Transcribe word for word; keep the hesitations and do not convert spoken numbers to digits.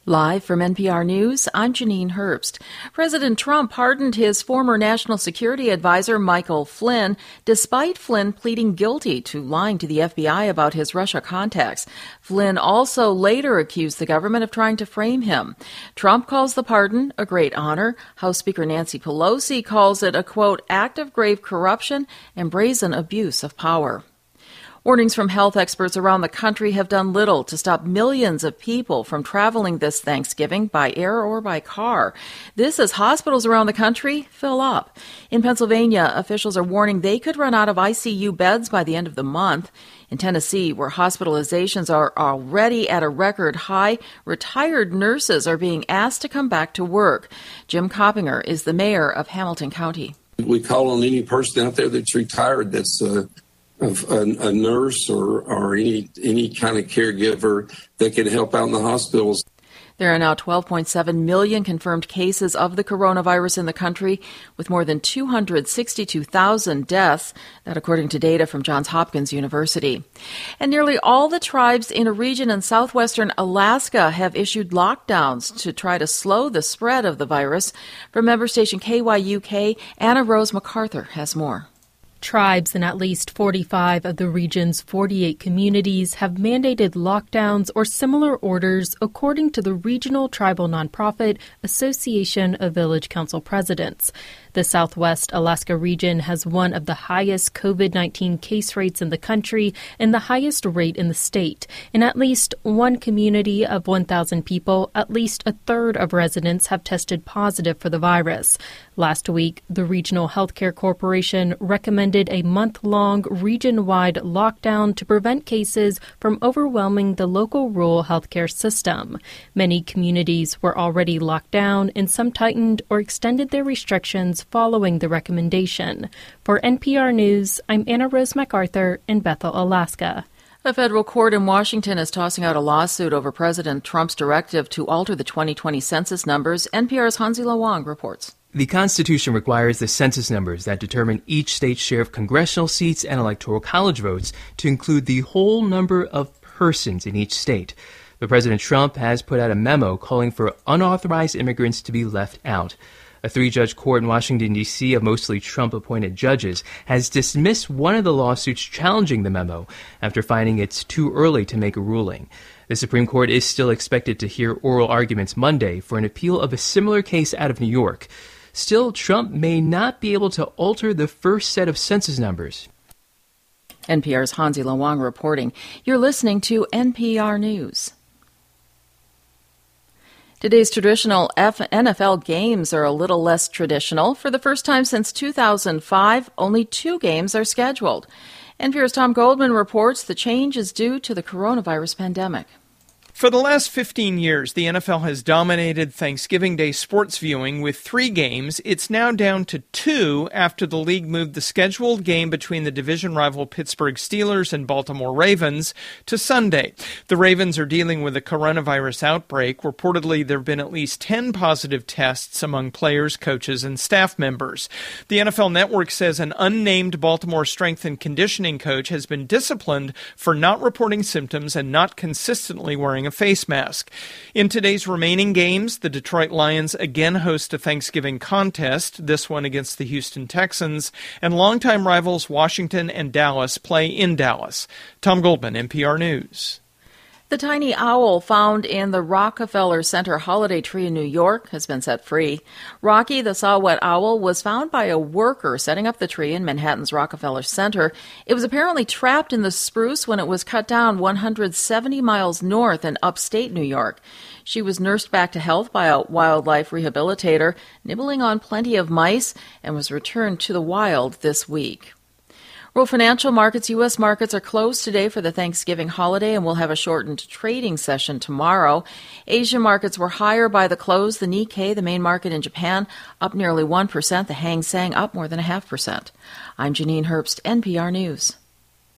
Live from N P R News, I'm Janine Herbst. President Trump pardoned his former national security advisor Michael Flynn, despite Flynn pleading guilty to lying to the F B I about his Russia contacts. Flynn also later accused the government of trying to frame him. Trump calls the pardon a great honor. House Speaker Nancy Pelosi calls it a, quote, act of grave corruption and brazen abuse of power. Warnings from health experts around the country have done little to stop millions of people from traveling this Thanksgiving by air or by car. This as hospitals around the country fill up. In Pennsylvania, officials are warning they could run out of I C U beds by the end of the month. In Tennessee, where hospitalizations are already at a record high, retired nurses are being asked to come back to work. Jim Coppinger is the mayor of Hamilton County. We call on any person out there that's retired that's uh Of a, a nurse or, or any any kind of caregiver that can help out in the hospitals. There are now twelve point seven million confirmed cases of the coronavirus in the country, with more than two hundred sixty-two thousand deaths, that according to data from Johns Hopkins University. And nearly all the tribes in a region in southwestern Alaska have issued lockdowns to try to slow the spread of the virus. From member station K Y U K, Anna Rose MacArthur has more. Tribes in at least forty-five of the region's forty-eight communities have mandated lockdowns or similar orders, according to the regional tribal nonprofit Association of Village Council Presidents. The Southwest Alaska region has one of the highest COVID nineteen case rates in the country and the highest rate in the state. In at least one community of one thousand people, at least a third of residents have tested positive for the virus. Last week, the Regional Healthcare Corporation recommended a month-long region-wide lockdown to prevent cases from overwhelming the local rural healthcare system. Many communities were already locked down, and some tightened or extended their restrictions following the recommendation. For N P R News, I'm Anna Rose MacArthur in Bethel, Alaska. A federal court in Washington is tossing out a lawsuit over President Trump's directive to alter the twenty twenty census numbers. N P R's Hansi Lo Wang reports. The Constitution requires the census numbers that determine each state's share of congressional seats and electoral college votes to include the whole number of persons in each state. But President Trump has put out a memo calling for unauthorized immigrants to be left out. A three-judge court in Washington, D C of mostly Trump-appointed judges has dismissed one of the lawsuits challenging the memo after finding it's too early to make a ruling. The Supreme Court is still expected to hear oral arguments Monday for an appeal of a similar case out of New York. Still, Trump may not be able to alter the first set of census numbers. N P R's Hansi Lo Wang reporting. You're listening to N P R News. Today's traditional N F L games are a little less traditional. For the first time since two thousand five, only two games are scheduled. N P R's Tom Goldman reports the change is due to the coronavirus pandemic. For the last fifteen years, the N F L has dominated Thanksgiving Day sports viewing with three games. It's now down to two after the league moved the scheduled game between the division rival Pittsburgh Steelers and Baltimore Ravens to Sunday. The Ravens are dealing with a coronavirus outbreak. Reportedly, there have been at least ten positive tests among players, coaches, and staff members. The N F L Network says an unnamed Baltimore strength and conditioning coach has been disciplined for not reporting symptoms and not consistently wearing a face mask. In today's remaining games, the Detroit Lions again host a Thanksgiving contest, this one against the Houston Texans, and longtime rivals Washington and Dallas play in Dallas. Tom Goldman, N P R News. The tiny owl found in the Rockefeller Center holiday tree in New York has been set free. Rocky, the saw-whet owl, was found by a worker setting up the tree in Manhattan's Rockefeller Center. It was apparently trapped in the spruce when it was cut down one hundred seventy miles north in upstate New York. She was nursed back to health by a wildlife rehabilitator, nibbling on plenty of mice, and was returned to the wild this week. World financial markets, U S markets are closed today for the Thanksgiving holiday and will have a shortened trading session tomorrow. Asian markets were higher by the close. The Nikkei, the main market in Japan, up nearly one percent. The Hang Seng up more than a half percent. I'm Janine Herbst, N P R News.